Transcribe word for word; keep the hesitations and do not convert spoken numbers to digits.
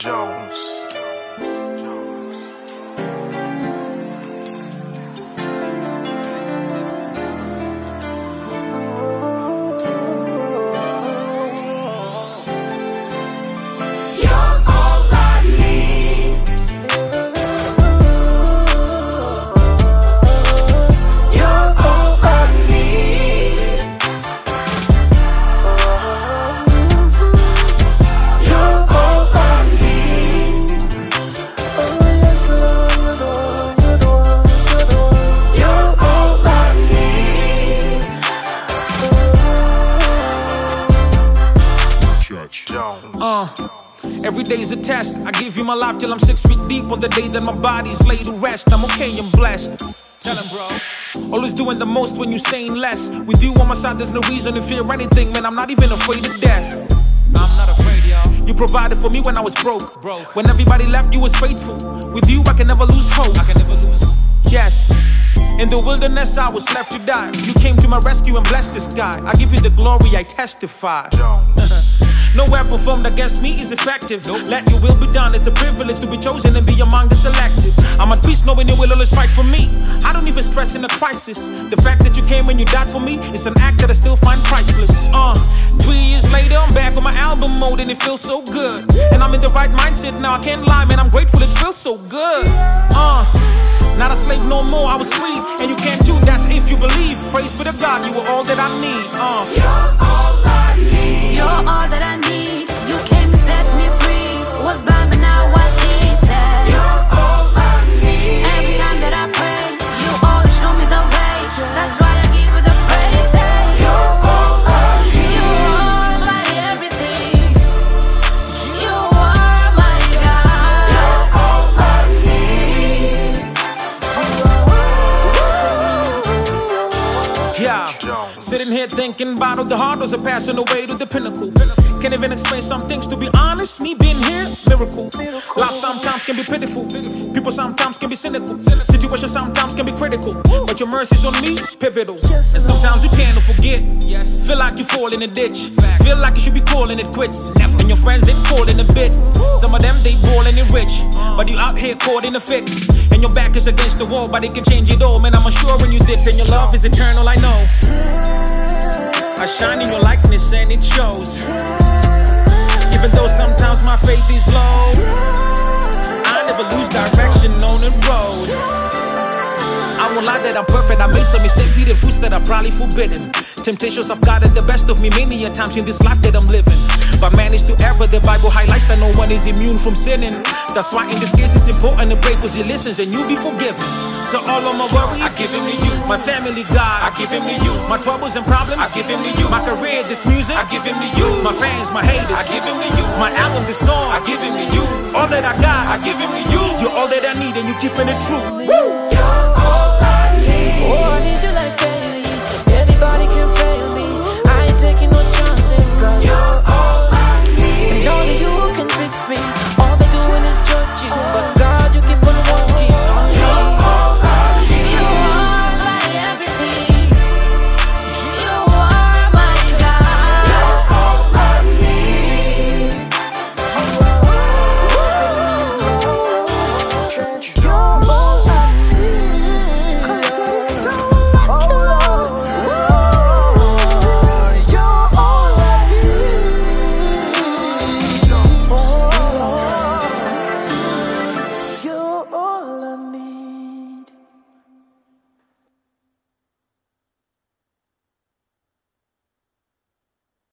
Jones. Uh, every day's a test. I give you my life till I'm six feet deep. On the day that my body's laid to rest, I'm okay and blessed. Tell him, bro. Always doing the most when you saying less. With you on my side, there's no reason to fear anything, man. I'm not even afraid of death. I'm not afraid, y'all. You provided for me when I was broke. broke. When everybody left, you was faithful. With you, I can never lose hope. I can never lose. Yes. In the wilderness, I was left to die. You came to my rescue and blessed the sky. I give you the glory, I testify. No weapon formed against me is effective. Nope. Let your will be done. It's a privilege to be chosen and be among the selected. I'm at peace knowing you will always fight for me. I don't even stress in a crisis. The fact that you came and you died for me is an act that I still find priceless. Uh, three years later, I'm back on my album mode and it feels so good. And I'm in the right mindset now. I can't lie, man. I'm grateful. It feels so good. Uh. Not a slave no more, I was free. And you can't do that's if you believe. Praise be to God, you were all that I need. uh. You're all I need. You're all that I need. You came to set me free. Was blind but now I see. Said you're all I need. Every time that I pray, you always show me the way. That's why I give you the praise. Say you're all I need. You are my everything. You are my God. You're all I need. Yeah, sitting here thinking about all the hard was a passing away to the pinnacle. Can't even explain some things, to be honest. Me being here, miracle. Life sometimes can be pitiful. People sometimes can be cynical. Situations sometimes can be critical. But your mercy's on me, pivotal. And sometimes you tend to forget. Feel like you fall in a ditch. Feel like you should be calling it quits. And your friends ain't calling a bit. Some of them they ballin' it rich, but you out here caught in a fix. And your back is against the wall, but it can change it all. Man, I'm assuring you this, and your love is eternal, I know. I shine in your likeness and it shows. Even though sometimes my faith is low, I never lose direction on the road. I won't lie that I'm perfect. I made some mistakes, eating foods that are probably forbidden. Temptations have gotten the best of me many a times in this life that I'm living. But managed to ever, the Bible highlights that no one is immune from sinning. That's why in this case it's important to pray, cause he listens and you'll be forgiven. So all of my worries, I give him to you. My family, God, I give him to you. My troubles and problems, I give him to you. My career, this music, I give him to you. My fans, my haters, I give him to you. My album, this song, I give him to you. All that I got, I give him to you. You're all that I need and you keeping it true.